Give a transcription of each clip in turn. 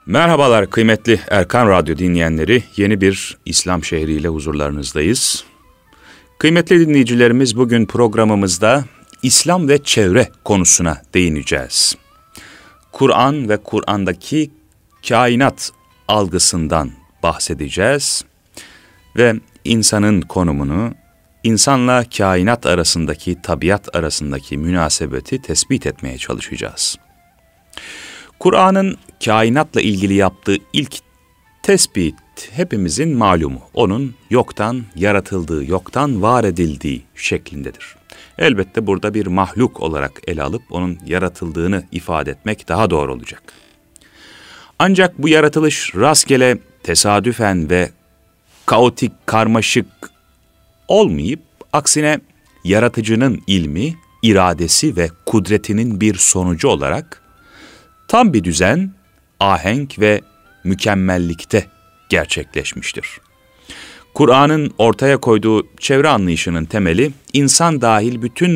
Merhabalar kıymetli Erkan Radyo dinleyenleri, yeni bir İslam şehriyle huzurlarınızdayız. Kıymetli dinleyicilerimiz, bugün programımızda İslam ve çevre konusuna değineceğiz. Kur'an ve Kur'an'daki kainat algısından bahsedeceğiz ve insanın konumunu, insanla kainat arasındaki, tabiat arasındaki münasebeti tespit etmeye çalışacağız. Kur'an'ın kainatla ilgili yaptığı ilk tespit hepimizin malumu. Onun yoktan yaratıldığı, yoktan var edildiği şeklindedir. Elbette burada bir mahluk olarak ele alıp onun yaratıldığını ifade etmek daha doğru olacak. Ancak bu yaratılış rastgele, tesadüfen ve kaotik, karmaşık olmayıp aksine yaratıcının ilmi, iradesi ve kudretinin bir sonucu olarak tam bir düzen, ahenk ve mükemmellikte gerçekleşmiştir. Kur'an'ın ortaya koyduğu çevre anlayışının temeli, insan dahil bütün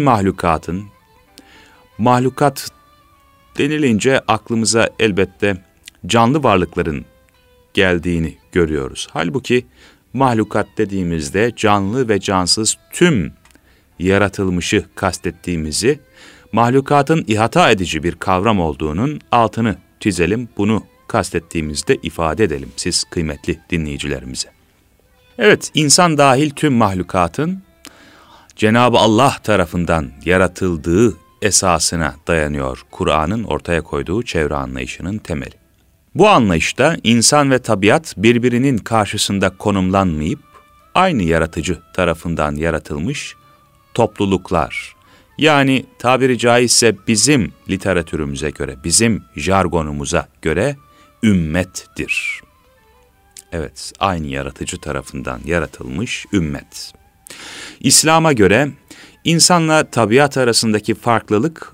mahlukat denilince aklımıza elbette canlı varlıkların geldiğini görüyoruz. Halbuki mahlukat dediğimizde canlı ve cansız tüm yaratılmışı kastettiğimizi, mahlukatın ihata edici bir kavram olduğunun altını çizelim, bunu kastettiğimizde ifade edelim siz kıymetli dinleyicilerimize. Evet, insan dahil tüm mahlukatın Cenab-ı Allah tarafından yaratıldığı esasına dayanıyor Kur'an'ın ortaya koyduğu çevre anlayışının temeli. Bu anlayışta insan ve tabiat birbirinin karşısında konumlanmayıp aynı yaratıcı tarafından yaratılmış topluluklar, yani tabiri caizse bizim literatürümüze göre, bizim jargonumuza göre ümmettir. Evet, aynı yaratıcı tarafından yaratılmış ümmet. İslam'a göre insanla tabiat arasındaki farklılık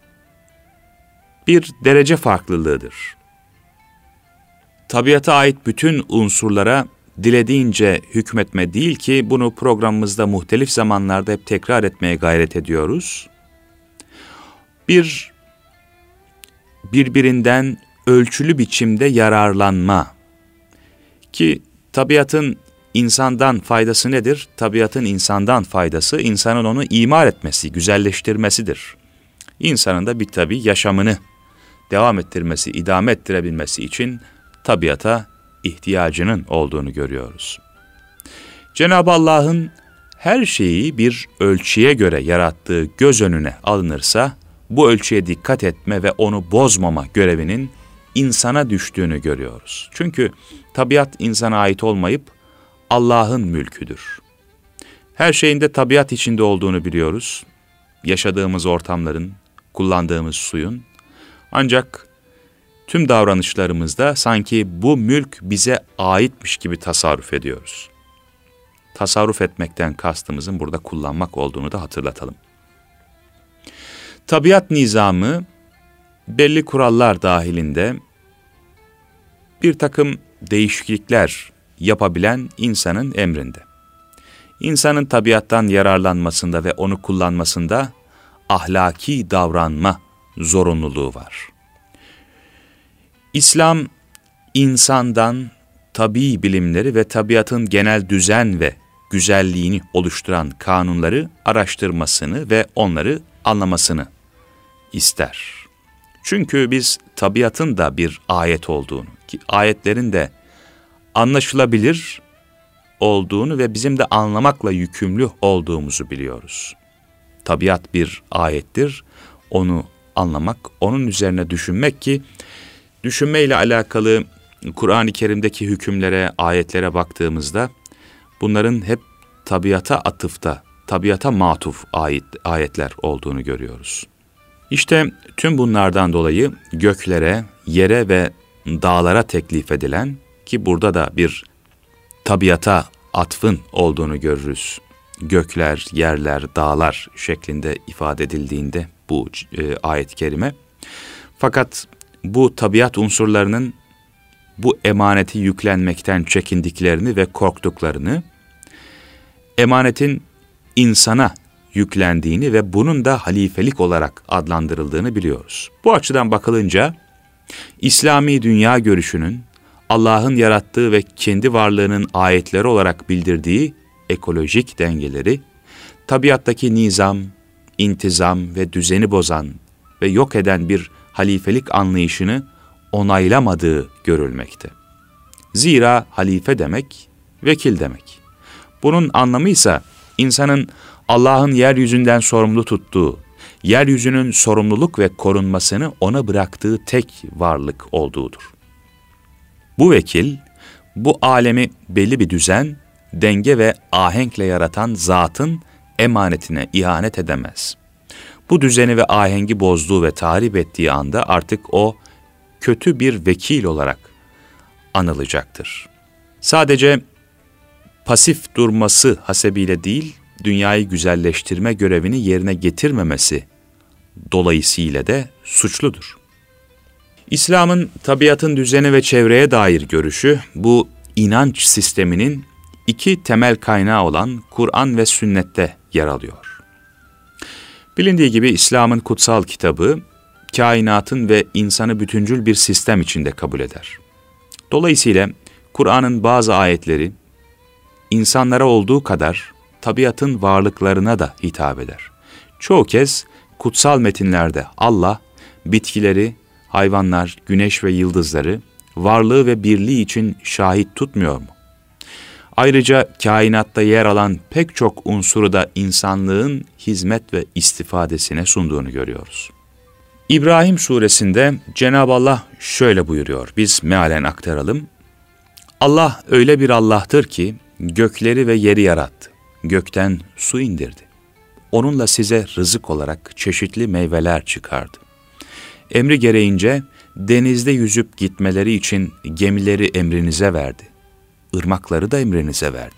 bir derece farklılığıdır. Tabiata ait bütün unsurlara dilediğince hükmetme değil ki bunu programımızda muhtelif zamanlarda hep tekrar etmeye gayret ediyoruz. Birbirinden ölçülü biçimde yararlanma ki tabiatın insandan faydası nedir? Tabiatın insandan faydası insanın onu imar etmesi, güzelleştirmesidir. İnsanın da bir tabii yaşamını devam ettirmesi, idame ettirebilmesi için tabiata ihtiyacının olduğunu görüyoruz. Cenab-ı Allah'ın her şeyi bir ölçüye göre yarattığı göz önüne alınırsa, bu ölçüye dikkat etme ve onu bozmama görevinin insana düştüğünü görüyoruz. Çünkü tabiat insana ait olmayıp Allah'ın mülküdür. Her şeyin de tabiat içinde olduğunu biliyoruz. Yaşadığımız ortamların, kullandığımız suyun. Ancak tüm davranışlarımızda sanki bu mülk bize aitmiş gibi tasarruf ediyoruz. Tasarruf etmekten kastımızın burada kullanmak olduğunu da hatırlatalım. Tabiat nizamı belli kurallar dahilinde bir takım değişiklikler yapabilen insanın emrinde. İnsanın tabiattan yararlanmasında ve onu kullanmasında ahlaki davranma zorunluluğu var. İslam, insandan tabii bilimleri ve tabiatın genel düzen ve güzelliğini oluşturan kanunları araştırmasını ve onları anlamasını ister. Çünkü biz tabiatın da bir ayet olduğunu, ki ayetlerin de anlaşılabilir olduğunu ve bizim de anlamakla yükümlü olduğumuzu biliyoruz. Tabiat bir ayettir, onu anlamak, onun üzerine düşünmek ki, düşünmeyle alakalı Kur'an-ı Kerim'deki hükümlere, ayetlere baktığımızda bunların hep tabiata atıfta, tabiata matuf ayetler olduğunu görüyoruz. İşte tüm bunlardan dolayı göklere, yere ve dağlara teklif edilen, ki burada da bir tabiata atfın olduğunu görürüz. Gökler, yerler, dağlar şeklinde ifade edildiğinde bu ayet-i kerime. Fakat bu tabiat unsurlarının bu emaneti yüklenmekten çekindiklerini ve korktuklarını, emanetin insana yüklendiğini ve bunun da halifelik olarak adlandırıldığını biliyoruz. Bu açıdan bakılınca İslami dünya görüşünün, Allah'ın yarattığı ve kendi varlığının ayetleri olarak bildirdiği ekolojik dengeleri, tabiattaki nizam, intizam ve düzeni bozan ve yok eden bir halifelik anlayışını onaylamadığı görülmekte. Zira halife demek, vekil demek. Bunun anlamı ise insanın Allah'ın yeryüzünden sorumlu tuttuğu, yeryüzünün sorumluluk ve korunmasını ona bıraktığı tek varlık olduğudur. Bu vekil, bu alemi belli bir düzen, denge ve ahenkle yaratan zatın emanetine ihanet edemez. Bu düzeni ve ahengi bozduğu ve tahrip ettiği anda artık o kötü bir vekil olarak anılacaktır. Sadece pasif durması hasebiyle değil, dünyayı güzelleştirme görevini yerine getirmemesi dolayısıyla da suçludur. İslam'ın tabiatın düzeni ve çevreye dair görüşü, bu inanç sisteminin iki temel kaynağı olan Kur'an ve sünnette yer alıyor. Bilindiği gibi İslam'ın kutsal kitabı, kainatın ve insanı bütüncül bir sistem içinde kabul eder. Dolayısıyla Kur'an'ın bazı ayetleri, insanlara olduğu kadar tabiatın varlıklarına da hitap eder. Çoğu kez kutsal metinlerde Allah, bitkileri, hayvanlar, güneş ve yıldızları, varlığı ve birliği için şahit tutmuyor mu? Ayrıca kainatta yer alan pek çok unsuru da insanlığın hizmet ve istifadesine sunduğunu görüyoruz. İbrahim suresinde Cenab-ı Allah şöyle buyuruyor, biz mealen aktaralım. Allah öyle bir Allah'tır ki gökleri ve yeri yarattı, gökten su indirdi. Onunla size rızık olarak çeşitli meyveler çıkardı. Emri gereğince denizde yüzüp gitmeleri için gemileri emrinize verdi. Irmakları da emrinize verdi.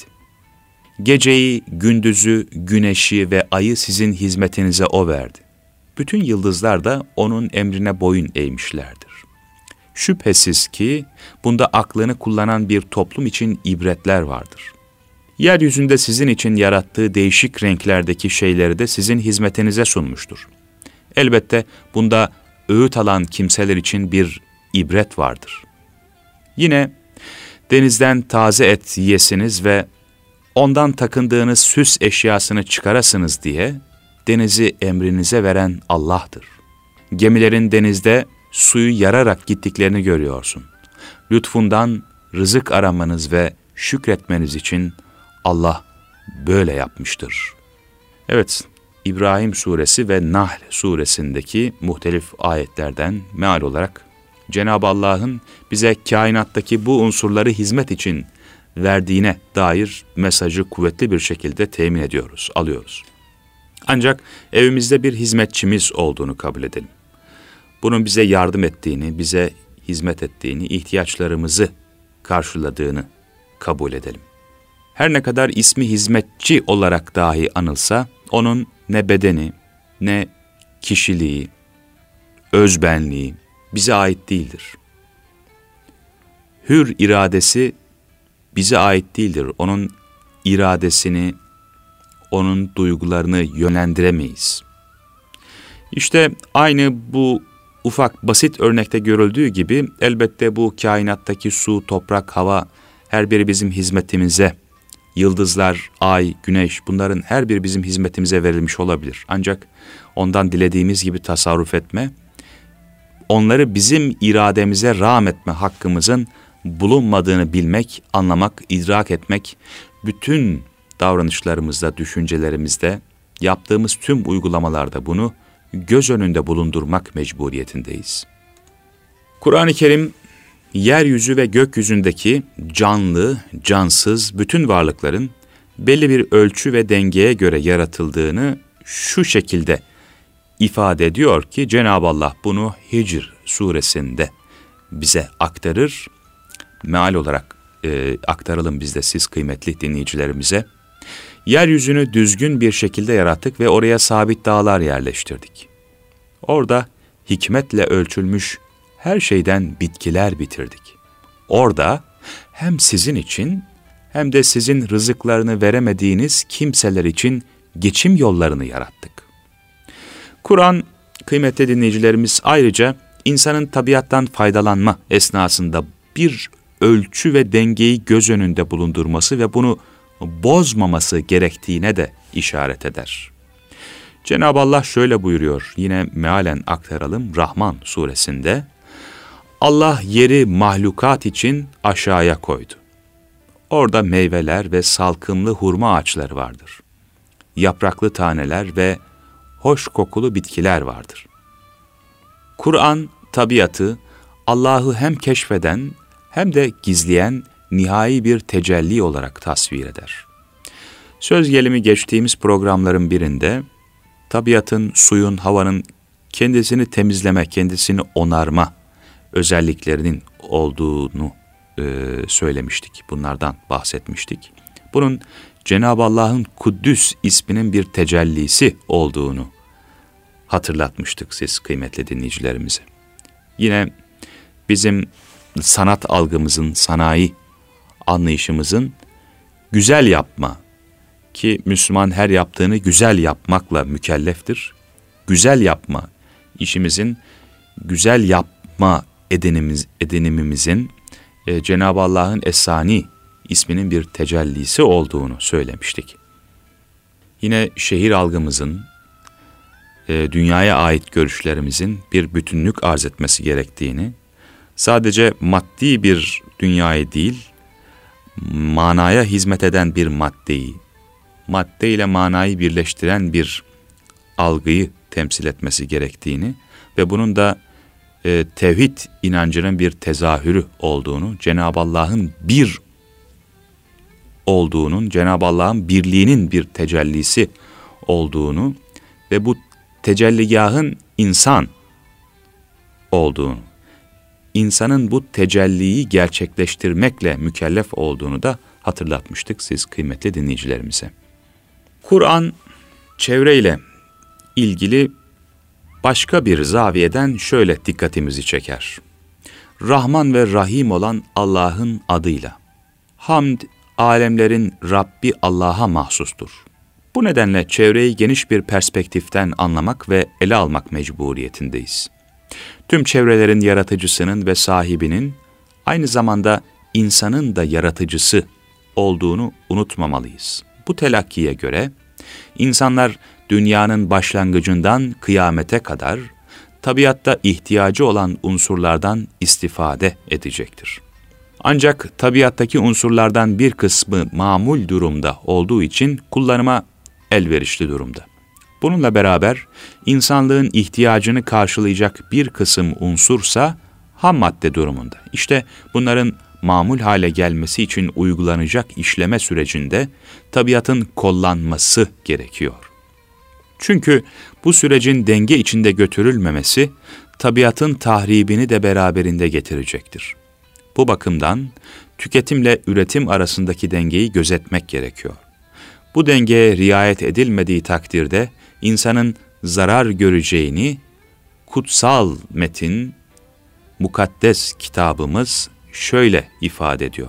Geceyi, gündüzü, güneşi ve ayı sizin hizmetinize O verdi. Bütün yıldızlar da onun emrine boyun eğmişlerdir. Şüphesiz ki bunda aklını kullanan bir toplum için ibretler vardır. Yeryüzünde sizin için yarattığı değişik renklerdeki şeyleri de sizin hizmetinize sunmuştur. Elbette bunda öğüt alan kimseler için bir ibret vardır. Yine denizden taze et yiyesiniz ve ondan takındığınız süs eşyasını çıkarasınız diye denizi emrinize veren Allah'tır. Gemilerin denizde suyu yararak gittiklerini görüyorsun. Lütfundan rızık aramanız ve şükretmeniz için Allah böyle yapmıştır. Evet, İbrahim suresi ve Nahl suresindeki muhtelif ayetlerden meal olarak Cenab-ı Allah'ın bize kainattaki bu unsurları hizmet için verdiğine dair mesajı kuvvetli bir şekilde temin ediyoruz, alıyoruz. Ancak evimizde bir hizmetçimiz olduğunu kabul edelim. Bunun bize yardım ettiğini, bize hizmet ettiğini, ihtiyaçlarımızı karşıladığını kabul edelim. Her ne kadar ismi hizmetçi olarak dahi anılsa, onun ne bedeni, ne kişiliği, özbenliği bize ait değildir. Hür iradesi bize ait değildir. Onun iradesini, onun duygularını yönlendiremeyiz. İşte aynı bu ufak basit örnekte görüldüğü gibi elbette bu kainattaki su, toprak, hava her biri bizim hizmetimize, yıldızlar, ay, güneş bunların her biri bizim hizmetimize verilmiş olabilir. Ancak ondan dilediğimiz gibi tasarruf etme, onları bizim irademize rağm etme hakkımızın bulunmadığını bilmek, anlamak, idrak etmek, bütün davranışlarımızda, düşüncelerimizde, yaptığımız tüm uygulamalarda bunu göz önünde bulundurmak mecburiyetindeyiz. Kur'an-ı Kerim, yeryüzü ve gökyüzündeki canlı, cansız bütün varlıkların belli bir ölçü ve dengeye göre yaratıldığını şu şekilde ifade ediyor ki Cenab-ı Allah bunu Hicr suresinde bize aktarır. Meal olarak aktaralım biz de siz kıymetli dinleyicilerimize. Yeryüzünü düzgün bir şekilde yarattık ve oraya sabit dağlar yerleştirdik. Orada hikmetle ölçülmüş her şeyden bitkiler bitirdik. Orada hem sizin için hem de sizin rızıklarını veremediğiniz kimseler için geçim yollarını yarattık. Kur'an, kıymetli dinleyicilerimiz, ayrıca insanın tabiattan faydalanma esnasında bir ölçü ve dengeyi göz önünde bulundurması ve bunu bozmaması gerektiğine de işaret eder. Cenab-ı Allah şöyle buyuruyor, yine mealen aktaralım Rahman suresinde. Allah yeri mahlukat için aşağıya koydu. Orada meyveler ve salkımlı hurma ağaçları vardır. Yapraklı taneler ve hoş kokulu bitkiler vardır. Kur'an, tabiatı Allah'ı hem keşfeden hem de gizleyen nihai bir tecelli olarak tasvir eder. Söz gelimi geçtiğimiz programların birinde, tabiatın, suyun, havanın kendisini temizleme, kendisini onarma özelliklerinin olduğunu söylemiştik. Bunlardan bahsetmiştik. Bunun Cenab-ı Allah'ın Kuddüs isminin bir tecellisi olduğunu hatırlatmıştık siz kıymetli dinleyicilerimize. Yine bizim sanat algımızın, sanayi anlayışımızın güzel yapma, ki Müslüman her yaptığını güzel yapmakla mükelleftir. Güzel yapma, işimizin güzel yapma edinimimizin Cenab-ı Allah'ın Es-Sani isminin bir tecellisi olduğunu söylemiştik. Yine şehir algımızın, dünyaya ait görüşlerimizin bir bütünlük arz etmesi gerektiğini, sadece maddi bir dünyayı değil, manaya hizmet eden bir maddeyi, madde ile manayı birleştiren bir algıyı temsil etmesi gerektiğini ve bunun da tevhid inancının bir tezahürü olduğunu, Cenab-ı Allah'ın bir olduğunun, Cenab-ı Allah'ın birliğinin bir tecellisi olduğunu ve bu tecelligahın insan olduğunu, insanın bu tecelliyi gerçekleştirmekle mükellef olduğunu da hatırlatmıştık siz kıymetli dinleyicilerimize. Kur'an çevreyle ilgili başka bir zaviyeden şöyle dikkatimizi çeker. Rahman ve Rahim olan Allah'ın adıyla. Hamd, alemlerin Rabbi Allah'a mahsustur. Bu nedenle çevreyi geniş bir perspektiften anlamak ve ele almak mecburiyetindeyiz. Tüm çevrelerin yaratıcısının ve sahibinin, aynı zamanda insanın da yaratıcısı olduğunu unutmamalıyız. Bu telakkiye göre, insanlar dünyanın başlangıcından kıyamete kadar tabiatta ihtiyacı olan unsurlardan istifade edecektir. Ancak tabiattaki unsurlardan bir kısmı mamul durumda olduğu için kullanıma elverişli durumda. Bununla beraber insanlığın ihtiyacını karşılayacak bir kısım unsursa ham madde durumunda. İşte bunların mamul hale gelmesi için uygulanacak işleme sürecinde tabiatın kollanması gerekiyor. Çünkü bu sürecin denge içinde götürülmemesi, tabiatın tahribini de beraberinde getirecektir. Bu bakımdan tüketimle üretim arasındaki dengeyi gözetmek gerekiyor. Bu dengeye riayet edilmediği takdirde insanın zarar göreceğini kutsal metin, mukaddes kitabımız şöyle ifade ediyor.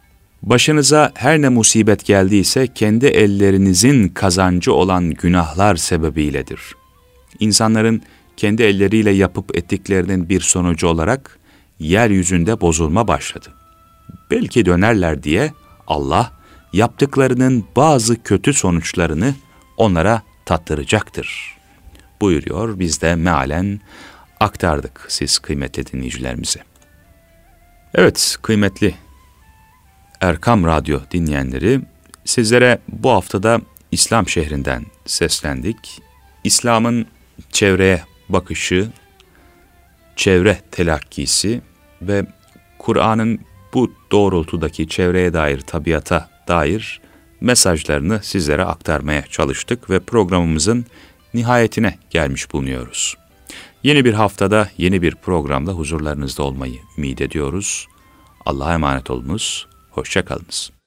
Başınıza her ne musibet geldiyse kendi ellerinizin kazancı olan günahlar sebebiyledir. İnsanların kendi elleriyle yapıp ettiklerinin bir sonucu olarak yeryüzünde bozulma başladı. Belki dönerler diye Allah yaptıklarının bazı kötü sonuçlarını onlara tattıracaktır buyuruyor. Biz de mealen aktardık siz kıymetli dinleyicilerimize. Evet kıymetli Erkam Radyo dinleyenleri, sizlere bu haftada İslam şehrinden seslendik. İslam'ın çevreye bakışı, çevre telakkisi ve Kur'an'ın bu doğrultudaki çevreye dair, tabiata dair mesajlarını sizlere aktarmaya çalıştık ve programımızın nihayetine gelmiş bulunuyoruz. Yeni bir haftada, yeni bir programda huzurlarınızda olmayı ümit ediyoruz. Allah'a emanet olunuz, hoşça kalınız.